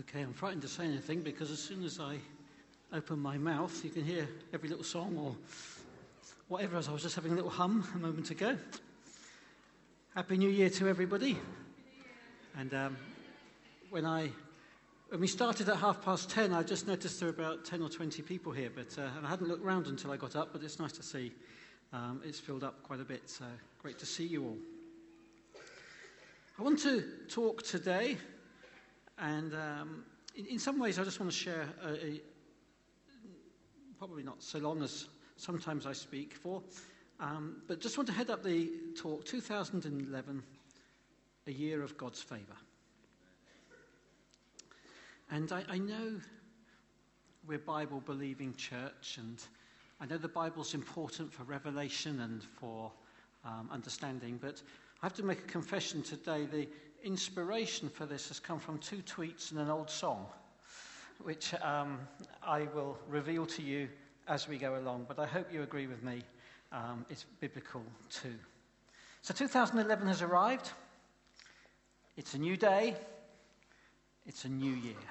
Okay, I'm frightened to say anything because as soon as I open my mouth, you can hear every little song or whatever, as I was just having a little hum a moment ago. Happy New Year to everybody. And when we started at 10:30, I just noticed there were about 10 or 20 people here, and I hadn't looked round until I got up, but it's nice to see it's filled up quite a bit, so great to see you all. I want to talk today, and in some ways I just want to share, probably not so long as sometimes I speak for, but just want to head up the talk, 2011, a year of God's favour. And I know we're Bible-believing church, and I know the Bible's important for revelation and for understanding, but I have to make a confession today. The inspiration for this has come from 2 tweets and an old song, which I will reveal to you as we go along, but I hope you agree with me. It's biblical too. So 2011 has arrived. It's a new day. It's a new year.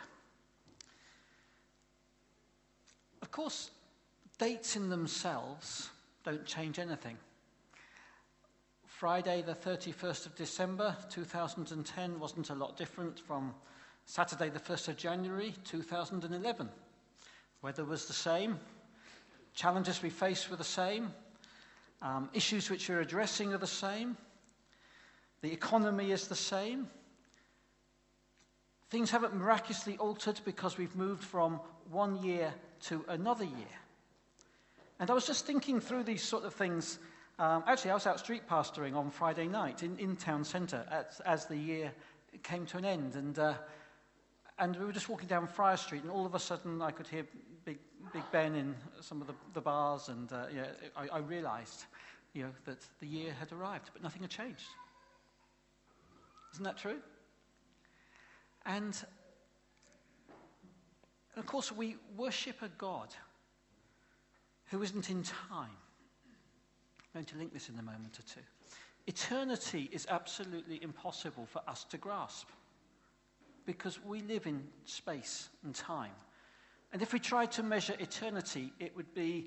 Of course, dates in themselves don't change anything. Friday, the 31st of December, 2010 wasn't a lot different from Saturday, the 1st of January, 2011. Weather was the same. Challenges we faced were the same. Issues which we're addressing are the same. The economy is the same. Things haven't miraculously altered because we've moved from one year to another year. And I was just thinking through these sort of things. Actually, I was out street pastoring on Friday night in town centre as the year came to an end. And we were just walking down Friar Street, and all of a sudden I could hear Big Ben in some of the bars, and I realised that the year had arrived, but nothing had changed. Isn't that true? And of course, we worship a God who isn't in time. I'm going to link this in a moment or two. Eternity is absolutely impossible for us to grasp because we live in space and time. And if we tried to measure eternity, it would be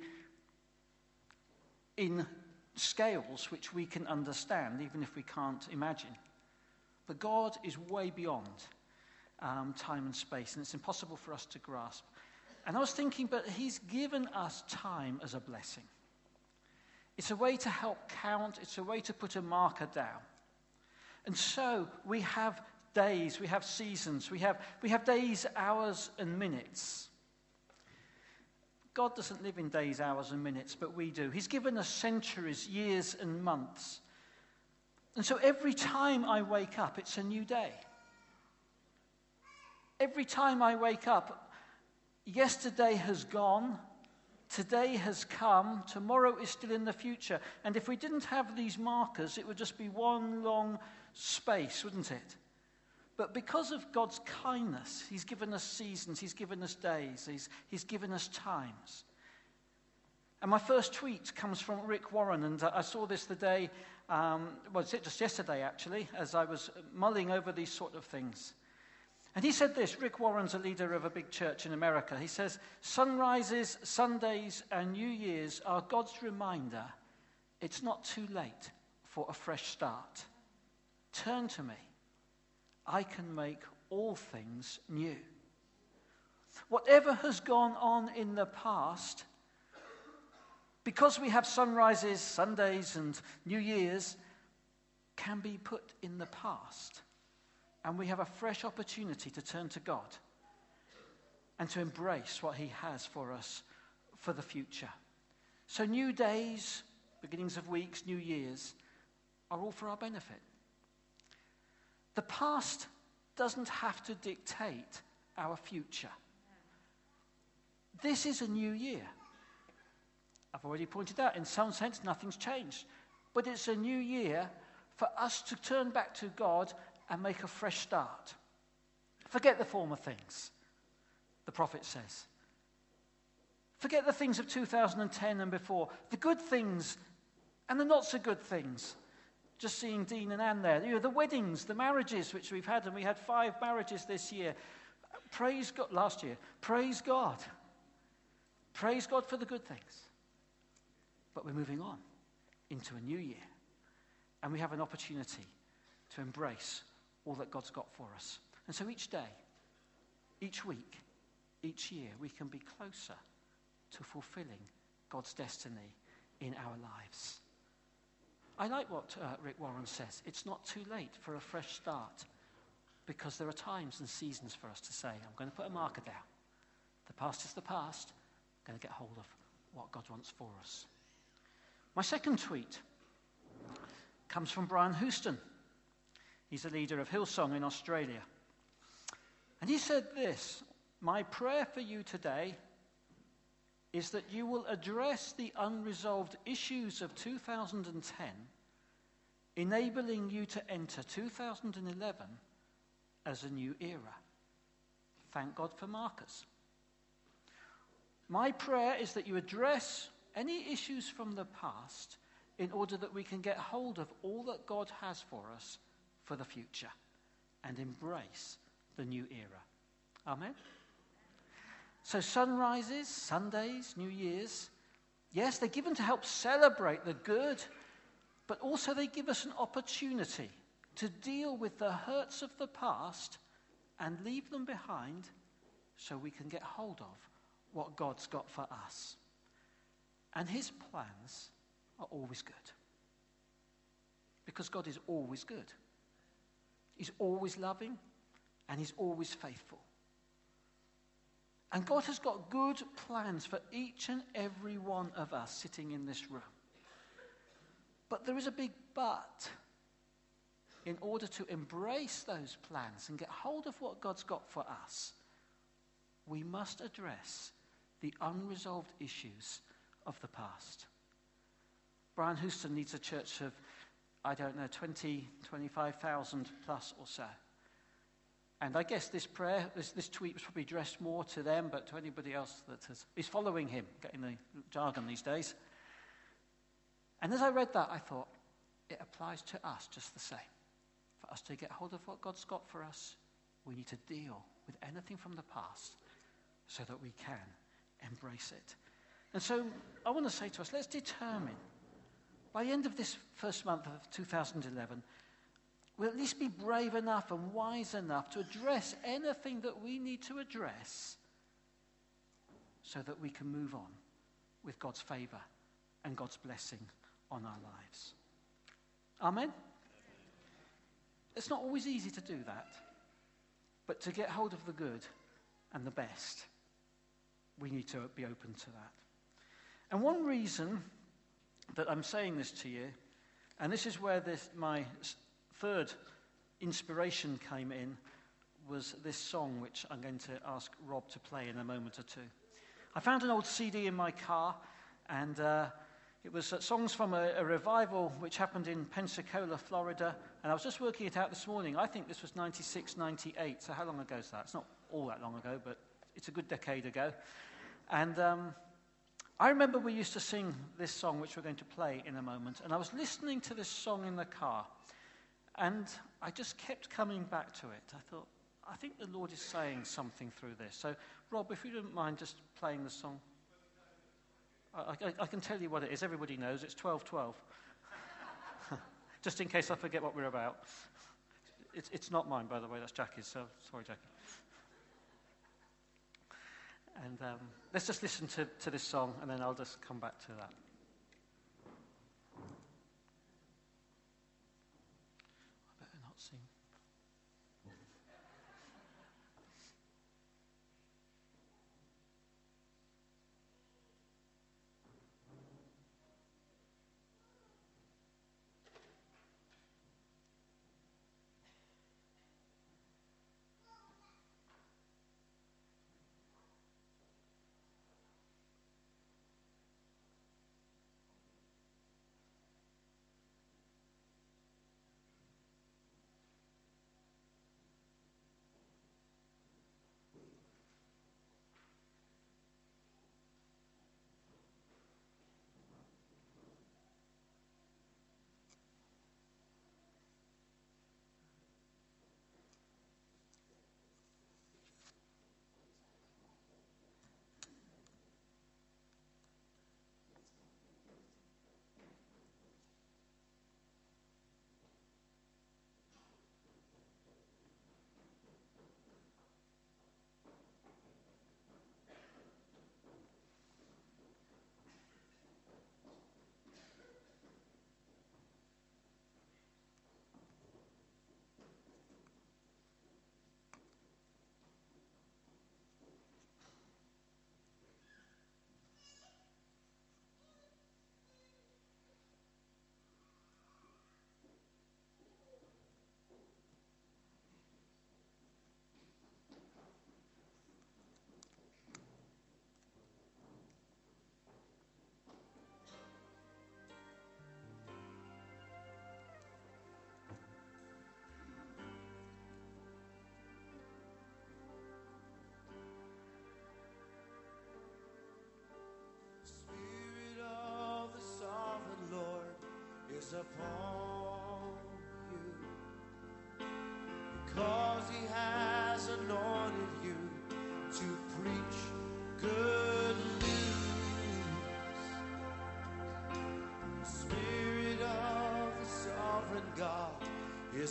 in scales which we can understand, even if we can't imagine. But God is way beyond time and space, and it's impossible for us to grasp. And I was thinking, but he's given us time as a blessing. It's a way to help count. It's a way to put a marker down. And so we have days, we have seasons, we have days, hours, and minutes. God doesn't live in days, hours, and minutes, but we do. He's given us centuries, years, and months. And so every time I wake up, it's a new day. Every time I wake up, yesterday has gone, today has come, tomorrow is still in the future. And if we didn't have these markers, it would just be one long space, wouldn't it? But because of God's kindness, he's given us seasons, he's given us days, he's given us times. And my first tweet comes from Rick Warren, and I saw this the day, just yesterday actually, as I was mulling over these sort of things. And he said this. Rick Warren's a leader of a big church in America. He says, sunrises, Sundays, and New Year's are God's reminder it's not too late for a fresh start. Turn to me. I can make all things new. Whatever has gone on in the past, because we have sunrises, Sundays, and New Year's, can be put in the past. And we have a fresh opportunity to turn to God and to embrace what he has for us for the future. So new days, beginnings of weeks, new years, are all for our benefit. The past doesn't have to dictate our future. This is a new year. I've already pointed out, in some sense, nothing's changed. But it's a new year for us to turn back to God and make a fresh start. Forget the former things, the prophet says. Forget the things of 2010 and before. The good things and the not so good things. Just seeing Dean and Anne there. The weddings, the marriages which we've had, and we had 5 marriages this year. Praise God. Last year, praise God. Praise God for the good things. But we're moving on into a new year. And we have an opportunity to embrace all that God's got for us. And so each day, each week, each year, we can be closer to fulfilling God's destiny in our lives. I like what Rick Warren says. It's not too late for a fresh start, because there are times and seasons for us to say, I'm going to put a marker down. The past is the past. I'm going to get hold of what God wants for us. My second tweet comes from Brian Houston. He's a leader of Hillsong in Australia. And he said this: my prayer for you today is that you will address the unresolved issues of 2010, enabling you to enter 2011 as a new era. Thank God for markers. My prayer is that you address any issues from the past in order that we can get hold of all that God has for us for the future and embrace the new era. Amen? So sunrises, Sundays, New Year's, yes, they're given to help celebrate the good, but also they give us an opportunity to deal with the hurts of the past and leave them behind so we can get hold of what God's got for us. And his plans are always good. Because God is always good. He's always loving, and he's always faithful. And God has got good plans for each and every one of us sitting in this room. But there is a big but. In order to embrace those plans and get hold of what God's got for us, we must address the unresolved issues of the past. Brian Houston needs a church of, 25,000 plus or so. And I guess this prayer, this tweet was probably addressed more to them, but to anybody else that is following him, getting the jargon these days. And as I read that, I thought, it applies to us just the same. For us to get hold of what God's got for us, we need to deal with anything from the past so that we can embrace it. And so I want to say to us, let's determine, by the end of this first month of 2011, we'll at least be brave enough and wise enough to address anything that we need to address so that we can move on with God's favor and God's blessing on our lives. Amen? It's not always easy to do that, but to get hold of the good and the best, we need to be open to that. And one reason that I'm saying this to you, and this is where my third inspiration came in, was this song which I'm going to ask Rob to play in a moment or two. I found an old CD in my car, and it was songs from a revival which happened in Pensacola, Florida, and I was just working it out this morning. I think this was 96, 98, so how long ago is that? It's not all that long ago, but it's a good decade ago. And I remember we used to sing this song, which we're going to play in a moment, and I was listening to this song in the car, and I just kept coming back to it. I thought, I think the Lord is saying something through this. So, Rob, if you don't mind just playing the song. I can tell you what it is. Everybody knows. It's 12:12. Just in case I forget what we're about. It's not mine, by the way. That's Jackie's. So sorry, Jackie. And let's just listen to this song, and then I'll just come back to that. I better not sing.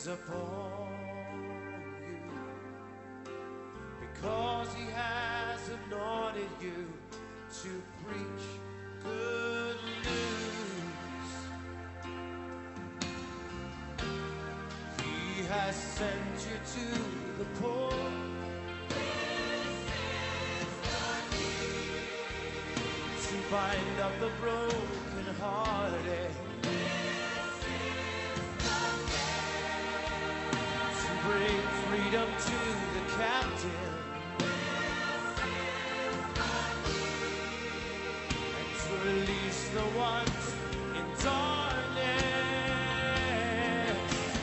is upon you, because he has anointed you to preach good news. He has sent you to the poor, to bind up the brokenhearted, to bring freedom to the captive, and to release the ones in darkness.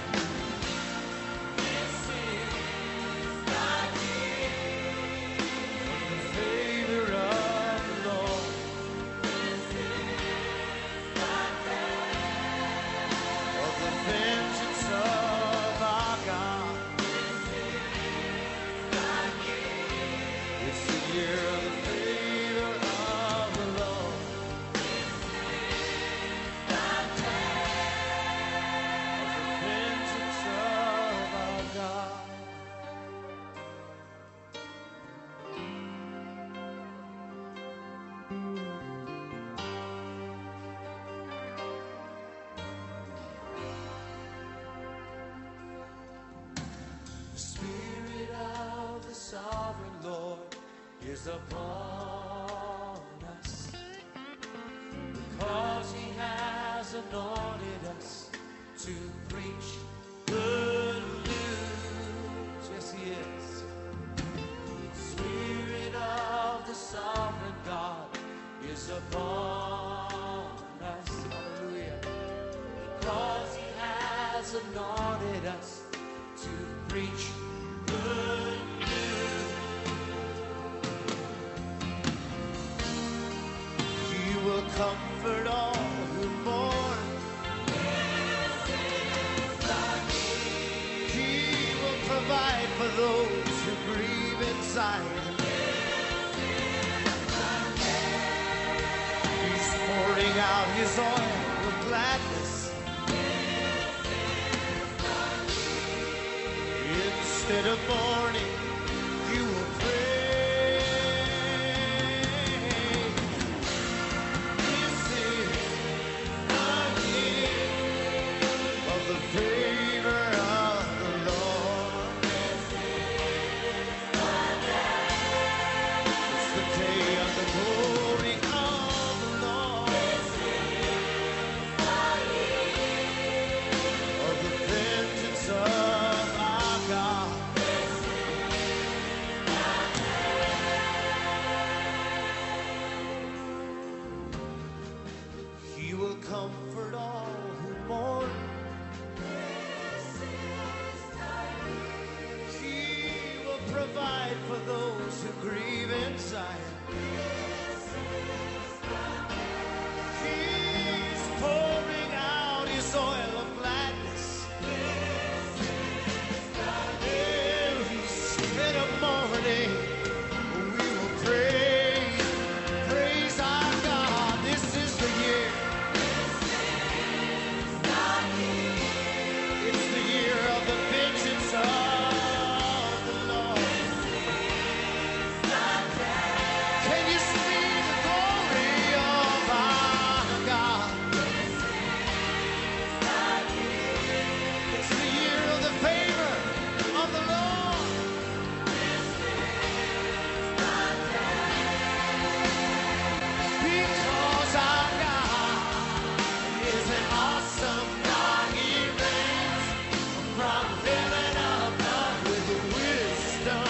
This is the favor of the Lord. Of the vengeance of our God. It's the year of the favor of the Lord. Of the vengeance of our God. The Spirit of the Sovereign Lord is upon us, because he has anointed us to preach good news. Yes, he is. The Spirit of the Sovereign God is upon us. Hallelujah. Because he has anointed us to preach good news. He will comfort all who mourn. He will provide for those who grieve in Zion. He's pouring out his oil with gladness. Instead of mourning, you will praise. This is the year of the favor of the Lord. It's the day of the glory of the Lord. Of the vengeance of our God. He will comfort all who mourn. He will provide for those who grieve in Zion. He's pouring out his oil of gladness. Instead of mourning, we will praise our God. This is the year. It's the year of the vengeance of the Lord. Can you see the glory of our God? It's the year of the favor of the Lord. Because our God is an awesome God. He reigns from heaven above with wisdom.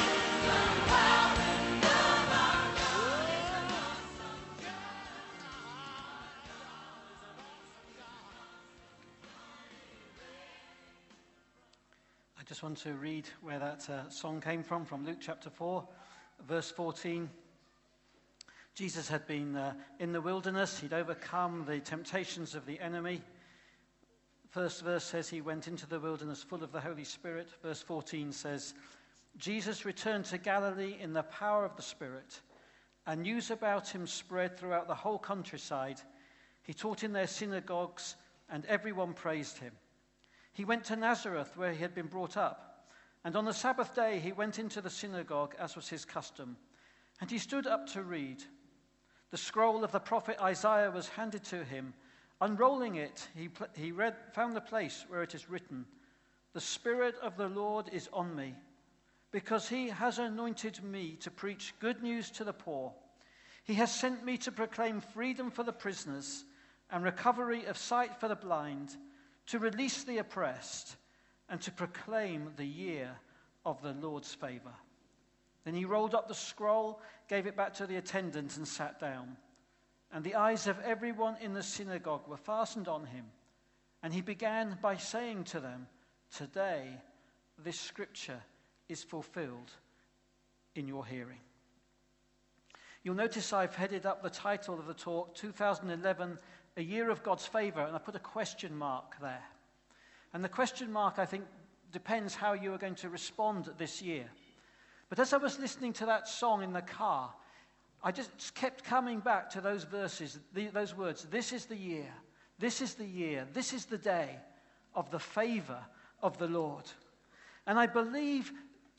I just want to read where that song came from Luke chapter 4, verse 14. Jesus had been in the wilderness. He'd overcome the temptations of the enemy. First verse says he went into the wilderness full of the Holy Spirit. Verse 14 says, Jesus returned to Galilee in the power of the Spirit, and news about him spread throughout the whole countryside. He taught in their synagogues, and everyone praised him. He went to Nazareth, where he had been brought up. And on the Sabbath day he went into the synagogue, as was his custom. And he stood up to read. The scroll of the prophet Isaiah was handed to him. Unrolling it, he found the place where it is written, "The Spirit of the Lord is on me, because he has anointed me to preach good news to the poor. He has sent me to proclaim freedom for the prisoners and recovery of sight for the blind, to release the oppressed, and to proclaim the year of the Lord's favor." Then he rolled up the scroll, gave it back to the attendant, and sat down. And the eyes of everyone in the synagogue were fastened on him. And he began by saying to them, "Today this scripture is fulfilled in your hearing." You'll notice I've headed up the title of the talk, 2011, A Year of God's Favor, and I put a question mark there. And the question mark, I think, depends how you are going to respond this year. But as I was listening to that song in the car, I just kept coming back to those verses, those words. This is the year, this is the year, this is the day of the favor of the Lord. And I believe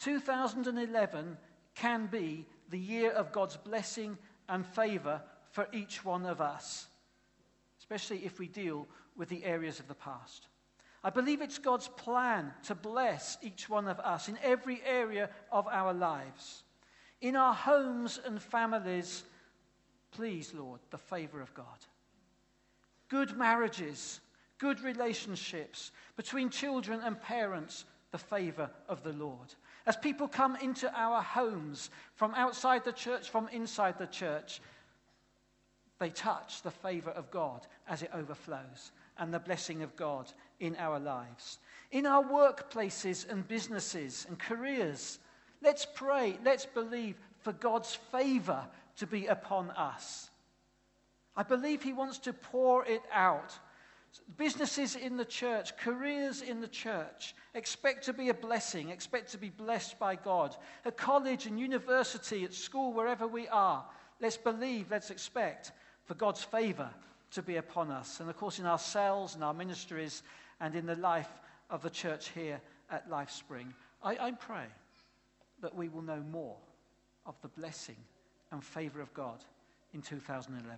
2011 can be the year of God's blessing and favor for each one of us, especially if we deal with the areas of the past. I believe it's God's plan to bless each one of us in every area of our lives. In our homes and families, please, Lord, the favor of God. Good marriages, good relationships between children and parents, the favor of the Lord. As people come into our homes from outside the church, from inside the church, they touch the favor of God as it overflows and the blessing of God in our lives. In our workplaces and businesses and careers, let's pray, let's believe for God's favor to be upon us. I believe he wants to pour it out. Businesses in the church, careers in the church, expect to be a blessing, expect to be blessed by God. At college and university, at school, wherever we are, let's believe, let's expect for God's favor to be upon us. And of course in our cells and our ministries and in the life of the church here at Life Spring, I pray that we will know more of the blessing and favor of God in 2011.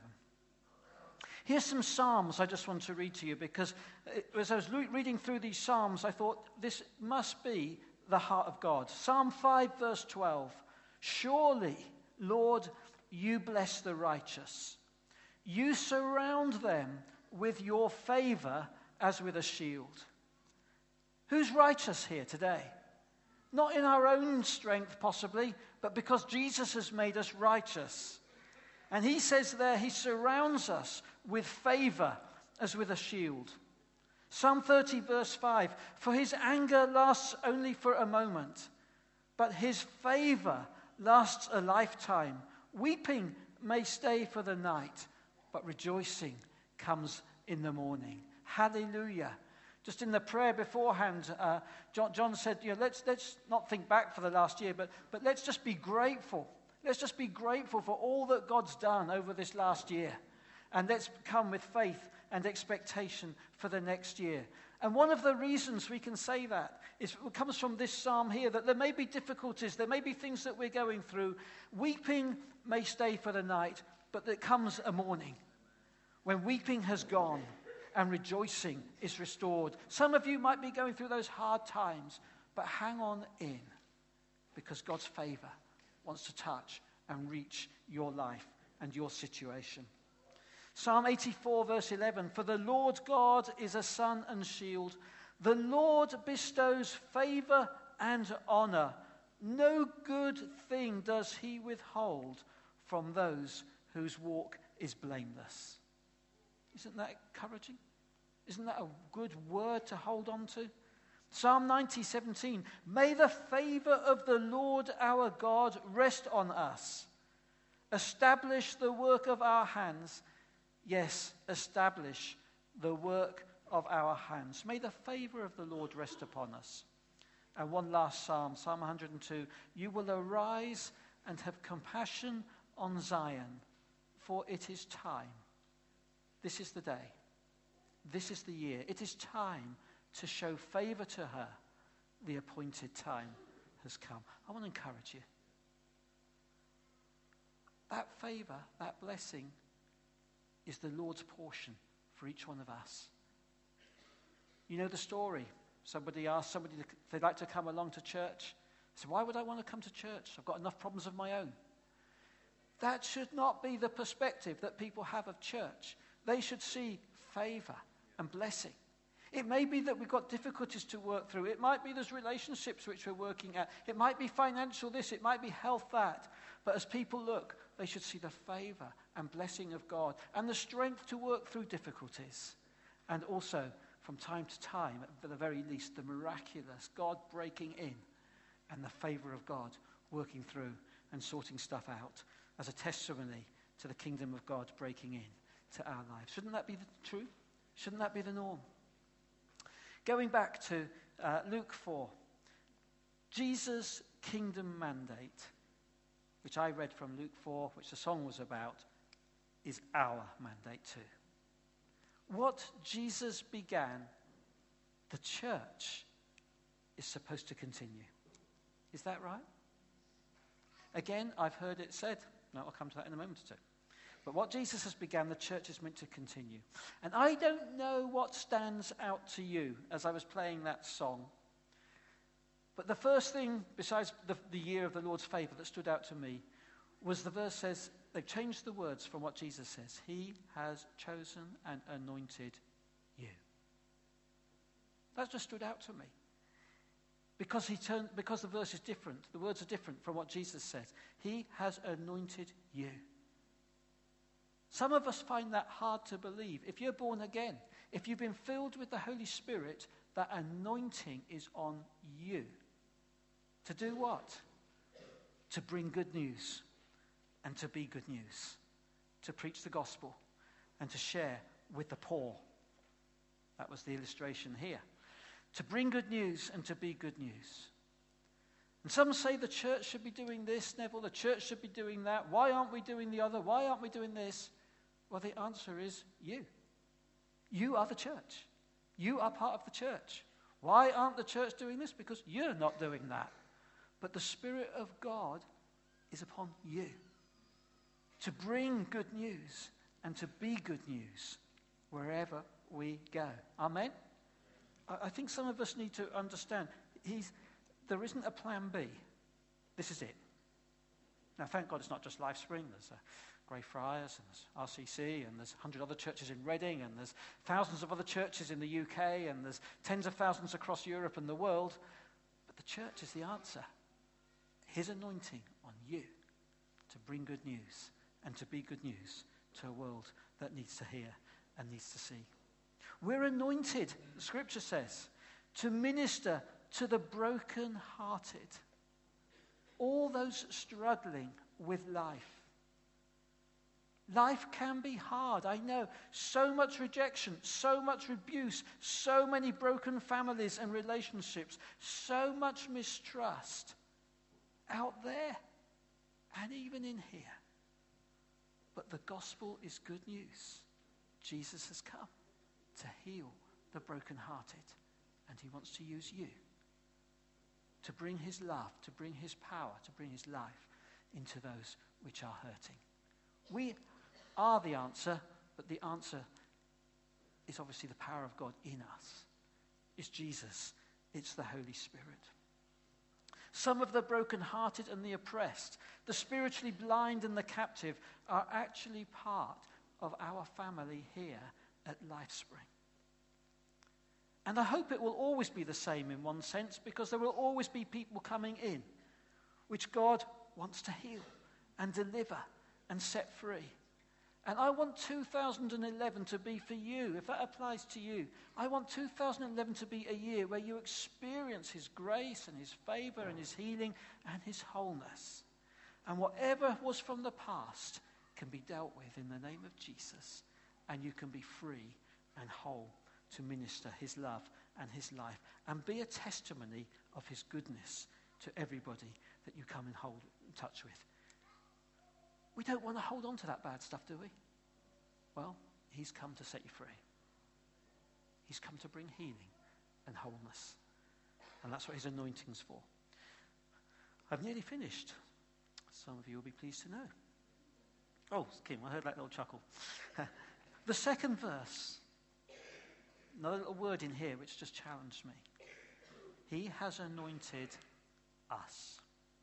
Here's some Psalms I just want to read to you, because as I was reading through these Psalms, I thought this must be the heart of God. Psalm 5, verse 12. "Surely, Lord, you bless the righteous. You surround them with your favor as with a shield." Who's righteous here today? Not in our own strength, possibly, but because Jesus has made us righteous. And he says there, he surrounds us with favor as with a shield. Psalm 30, verse 5, "For his anger lasts only for a moment, but his favor lasts a lifetime. Weeping may stay for the night, but rejoicing comes in the morning." Hallelujah. Just in the prayer beforehand, John said, let's not think back for the last year, but let's just be grateful. Let's just be grateful for all that God's done over this last year. And let's come with faith and expectation for the next year. And one of the reasons we can say that comes from this psalm here, that there may be difficulties, there may be things that we're going through. Weeping may stay for the night, but there comes a morning when weeping has gone and rejoicing is restored. Some of you might be going through those hard times, but hang on in, because God's favor wants to touch and reach your life and your situation. Psalm 84, verse 11, "For the Lord God is a sun and shield. The Lord bestows favor and honor. No good thing does he withhold from those whose walk is blameless." Isn't that encouraging? Isn't that a good word to hold on to? Psalm 90, 17, "May the favor of the Lord our God rest on us. Establish the work of our hands." Yes, establish the work of our hands. May the favor of the Lord rest upon us. And one last psalm, Psalm 102, "You will arise and have compassion on Zion, for it is time." This is the day. This is the year. It is time to show favor to her. The appointed time has come. I want to encourage you. That favor, that blessing, is the Lord's portion for each one of us. You know the story. Somebody asked somebody if they'd like to come along to church. So why would I want to come to church? I've got enough problems of my own. That should not be the perspective that people have of church. They should see favor and blessing. It may be that we've got difficulties to work through. It might be there's relationships which we're working at. It might be financial this. It might be health that. But as people look, they should see the favor and blessing of God and the strength to work through difficulties. And also, from time to time, at the very least, the miraculous God breaking in and the favor of God working through and sorting stuff out as a testimony to the kingdom of God breaking in to our lives. Shouldn't that be the truth? Shouldn't that be the norm? Going back to Luke 4, Jesus' kingdom mandate, which I read from Luke 4, which the song was about, is our mandate too. What Jesus began, the church is supposed to continue. Is that right? Again, I've heard it said, no, I'll come to that in a moment or two. But what Jesus has begun, the church is meant to continue. And I don't know what stands out to you as I was playing that song. But the first thing, besides the year of the Lord's favor, that stood out to me was the verse says, they've changed the words from what Jesus says. He has chosen and anointed you. That just stood out to me. Because the verse is different. The words are different from what Jesus says. He has anointed you. Some of us find that hard to believe. If you're born again, if you've been filled with the Holy Spirit, that anointing is on you. To do what? To bring good news and to be good news. To preach the gospel and to share with the poor. That was the illustration here. To bring good news and to be good news. And some say the church should be doing this, Neville, the church should be doing that. Why aren't we doing the other? Why aren't we doing this? Well, the answer is you. You are the church. You are part of the church. Why aren't the church doing this? Because you're not doing that. But the Spirit of God is upon you to bring good news and to be good news wherever we go. Amen? I think some of us need to understand there isn't a plan B. This is it. Now, thank God it's not just LifeSpring. There's Greyfriars and there's RCC and there's 100 other churches in Reading and there's thousands of other churches in the UK and there's tens of thousands across Europe and the world. But the church is the answer. His anointing on you to bring good news and to be good news to a world that needs to hear and needs to see. We're anointed, the scripture says, to minister to the broken-hearted. All those struggling with life. Life can be hard, I know. So much rejection, so much abuse, so many broken families and relationships, so much mistrust out there and even in here. But the gospel is good news. Jesus has come to heal the brokenhearted, and he wants to use you to bring his love, to bring his power, to bring his life into those which are hurting. We are the answer, but the answer is obviously the power of God in us. It's Jesus. It's the Holy Spirit. Some of the brokenhearted and the oppressed, the spiritually blind and the captive are actually part of our family here at LifeSpring. And I hope it will always be the same in one sense, because there will always be people coming in which God wants to heal and deliver and set free. And I want 2011 to be for you, if that applies to you. I want 2011 to be a year where you experience his grace and his favor and his healing and his wholeness. And whatever was from the past can be dealt with in the name of Jesus. And you can be free and whole to minister his love and his life and be a testimony of his goodness to everybody that you come and hold in touch with. We don't want to hold on to that bad stuff, do we? Well, he's come to set you free. He's come to bring healing and wholeness. And that's what his anointing's for. I've nearly finished. Some of you will be pleased to know. Oh, Kim, I heard that little chuckle. The second verse, another little word in here which just challenged me. He has anointed us.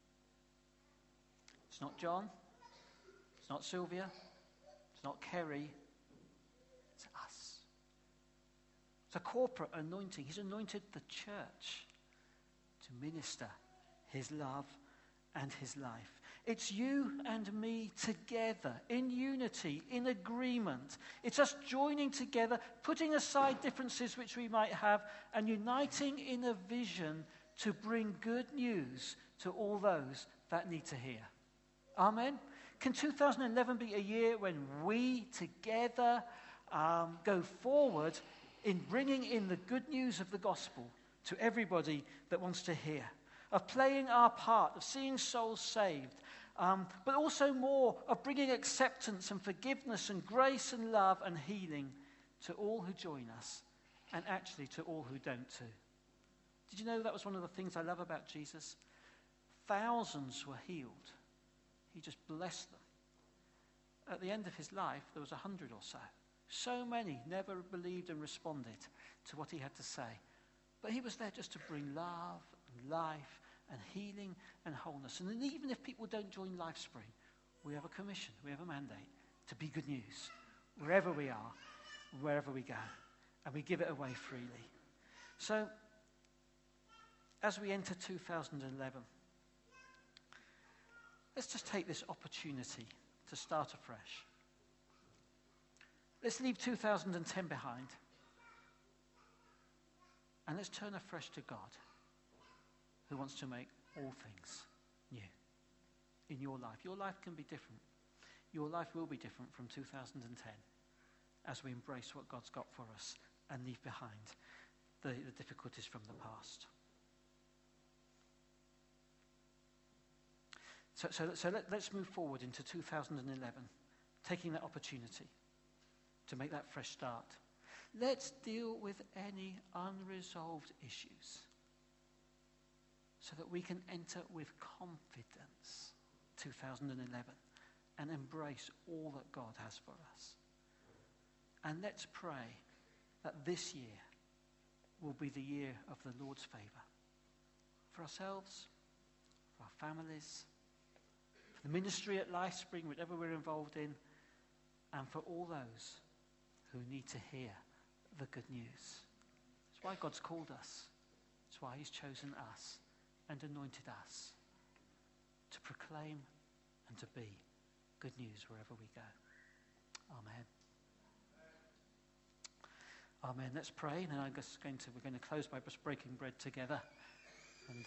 It's not John. It's not Sylvia. It's not Kerry. It's us. It's a corporate anointing. He's anointed the church to minister his love and his life. It's you and me together, in unity, in agreement. It's us joining together, putting aside differences which we might have, and uniting in a vision to bring good news to all those that need to hear. Amen? Can 2011 be a year when we together go forward in bringing in the good news of the gospel to everybody that wants to hear? Of playing our part, of seeing souls saved, but also more of bringing acceptance and forgiveness and grace and love and healing to all who join us, and actually to all who don't too. Did you know that was one of the things I love about Jesus? Thousands were healed. He just blessed them. At the end of his life, there was 100 or so. So many never believed and responded to what he had to say. But he was there just to bring love and life and healing and wholeness. And then even if people don't join LifeSpring, we have a commission, we have a mandate to be good news wherever we are, wherever we go. And we give it away freely. So, as we enter 2011, let's just take this opportunity to start afresh. Let's leave 2010 behind. And let's turn afresh to God, who wants to make all things new in your life. Your life can be different. Your life will be different from 2010 as we embrace what God's got for us and leave behind the difficulties from the past. So let's move forward into 2011, taking that opportunity to make that fresh start. Let's deal with any unresolved issues so that we can enter with confidence 2011 and embrace all that God has for us. And let's pray that this year will be the year of the Lord's favor for ourselves, for our families, for the ministry at LifeSpring, whatever we're involved in, and for all those who need to hear the good news. It's why God's called us. It's why he's chosen us and anointed us to proclaim and to be good news wherever we go. Amen. Amen. Let's pray, and I'm just we're going to close by just breaking bread together. And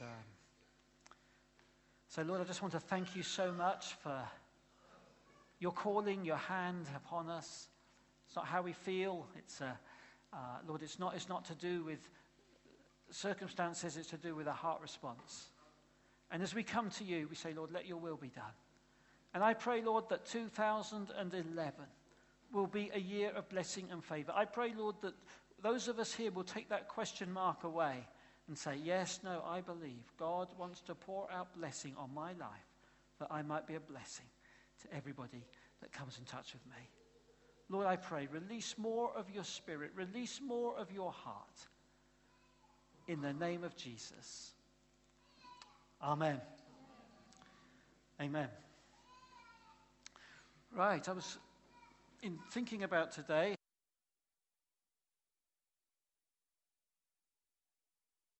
so, Lord, I just want to thank you so much for your calling, your hand upon us. It's not how we feel. It's Lord, it's not to do with circumstances. It's to do with a heart response. And as we come to you, we say, Lord, let your will be done. And I pray, Lord, that 2011 will be a year of blessing and favor. I pray, Lord, that those of us here will take that question mark away and say, yes, no, I believe God wants to pour out blessing on my life, that I might be a blessing to everybody that comes in touch with me. Lord, I pray, release more of your spirit, release more of your heart. In the name of Jesus. Amen. Amen. Right, I was thinking about today.